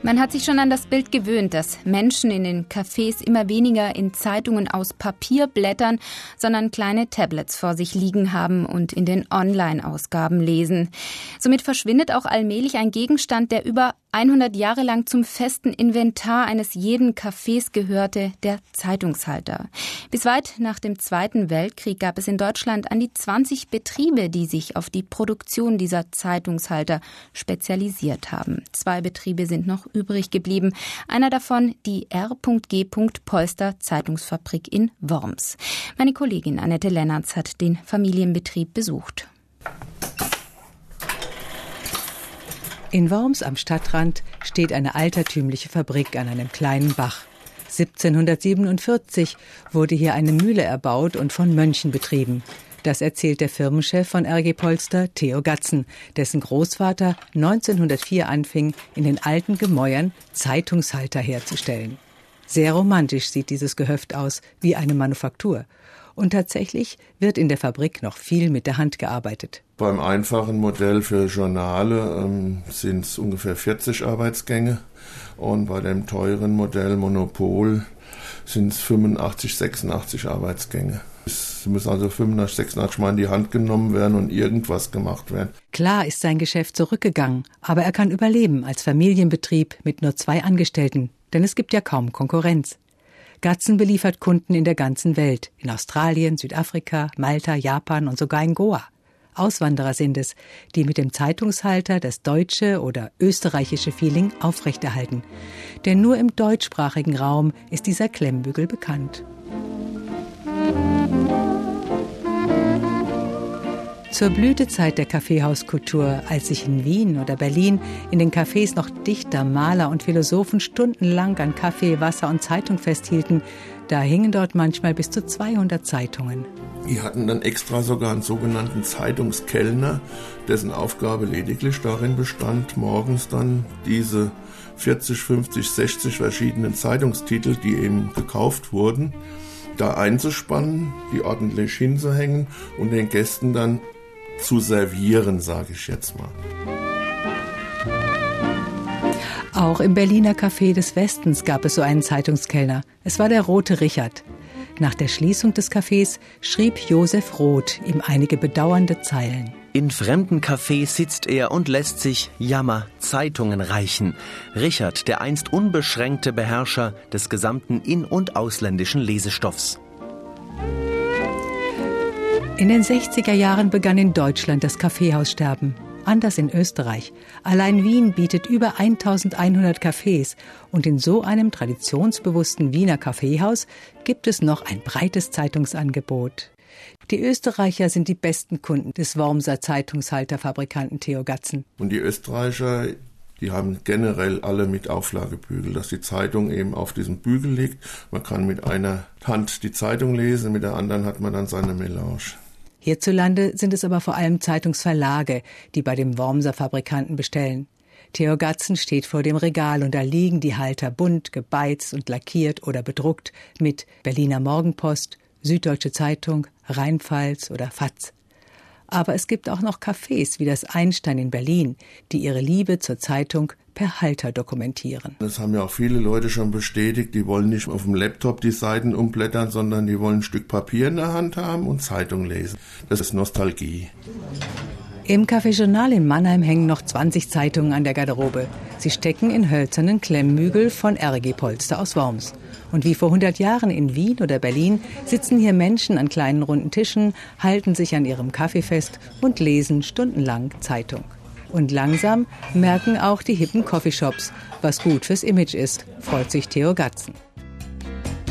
Man hat sich schon an das Bild gewöhnt, dass Menschen in den Cafés immer weniger in Zeitungen aus Papier blättern, sondern kleine Tablets vor sich liegen haben und in den Online-Ausgaben lesen. Somit verschwindet auch allmählich ein Gegenstand, der über 100 Jahre lang zum festen Inventar eines jeden Cafés gehörte, der Zeitungshalter. Bis weit nach dem Zweiten Weltkrieg gab es in Deutschland an die 20 Betriebe, die sich auf die Produktion dieser Zeitungshalter spezialisiert haben. 2 Betriebe sind noch übrig geblieben. Einer davon die R.G. Polster Zeitungsfabrik in Worms. Meine Kollegin Annette Lennartz hat den Familienbetrieb besucht. In Worms am Stadtrand steht eine altertümliche Fabrik an einem kleinen Bach. 1747 wurde hier eine Mühle erbaut und von Mönchen betrieben. Das erzählt der Firmenchef von R.G. Polster, Theo Gatzen, dessen Großvater 1904 anfing, in den alten Gemäuern Zeitungshalter herzustellen. Sehr romantisch sieht dieses Gehöft aus, wie eine Manufaktur. Und tatsächlich wird in der Fabrik noch viel mit der Hand gearbeitet. Beim einfachen Modell für Journale sind es ungefähr 40 Arbeitsgänge und bei dem teuren Modell Monopol sind es 85, 86 Arbeitsgänge. Es muss also 85, 86 Mal in die Hand genommen werden und irgendwas gemacht werden. Klar ist sein Geschäft zurückgegangen, aber er kann überleben als Familienbetrieb mit nur 2 Angestellten, denn es gibt ja kaum Konkurrenz. Gatzen beliefert Kunden in der ganzen Welt, in Australien, Südafrika, Malta, Japan und sogar in Goa. Auswanderer sind es, die mit dem Zeitungshalter das deutsche oder österreichische Feeling aufrechterhalten. Denn nur im deutschsprachigen Raum ist dieser Klemmbügel bekannt. Zur Blütezeit der Kaffeehauskultur, als sich in Wien oder Berlin in den Cafés noch Dichter, Maler und Philosophen stundenlang an Kaffee, Wasser und Zeitung festhielten, da hingen dort manchmal bis zu 200 Zeitungen. Die hatten dann extra sogar einen sogenannten Zeitungskellner, dessen Aufgabe lediglich darin bestand, morgens dann diese 40, 50, 60 verschiedenen Zeitungstitel, die eben gekauft wurden, da einzuspannen, die ordentlich hinzuhängen und den Gästen dann zu servieren, sage ich jetzt mal. Auch im Berliner Café des Westens gab es so einen Zeitungskellner. Es war der Rote Richard. Nach der Schließung des Cafés schrieb Josef Roth ihm einige bedauernde Zeilen. In fremden Cafés sitzt er und lässt sich, Jammer, Zeitungen reichen. Richard, der einst unbeschränkte Beherrscher des gesamten in- und ausländischen Lesestoffs. In den 60er Jahren begann in Deutschland das Kaffeehaussterben. Anders in Österreich. Allein Wien bietet über 1100 Cafés und in so einem traditionsbewussten Wiener Kaffeehaus gibt es noch ein breites Zeitungsangebot. Die Österreicher sind die besten Kunden des Wormser Zeitungshalterfabrikanten Theo Gatzen. Und die Österreicher, die haben generell alle mit Auflagebügel, dass die Zeitung eben auf diesem Bügel liegt. Man kann mit einer Hand die Zeitung lesen, mit der anderen hat man dann seine Melange. Hierzulande sind es aber vor allem Zeitungsverlage, die bei dem Wormser Fabrikanten bestellen. Theo Gatzen steht vor dem Regal und da liegen die Halter bunt, gebeizt und lackiert oder bedruckt mit Berliner Morgenpost, Süddeutsche Zeitung, Rheinpfalz oder FAZ. Aber es gibt auch noch Cafés wie das Einstein in Berlin, die ihre Liebe zur Zeitung per Halter dokumentieren. Das haben ja auch viele Leute schon bestätigt, die wollen nicht auf dem Laptop die Seiten umblättern, sondern die wollen ein Stück Papier in der Hand haben und Zeitung lesen. Das ist Nostalgie. Im Café Journal in Mannheim hängen noch 20 Zeitungen an der Garderobe. Sie stecken in hölzernen Klemmbügel von R.G. Polster aus Worms. Und wie vor 100 Jahren in Wien oder Berlin sitzen hier Menschen an kleinen runden Tischen, halten sich an ihrem Kaffee fest und lesen stundenlang Zeitung. Und langsam merken auch die hippen Coffeeshops, was gut fürs Image ist, freut sich Theo Gatzen.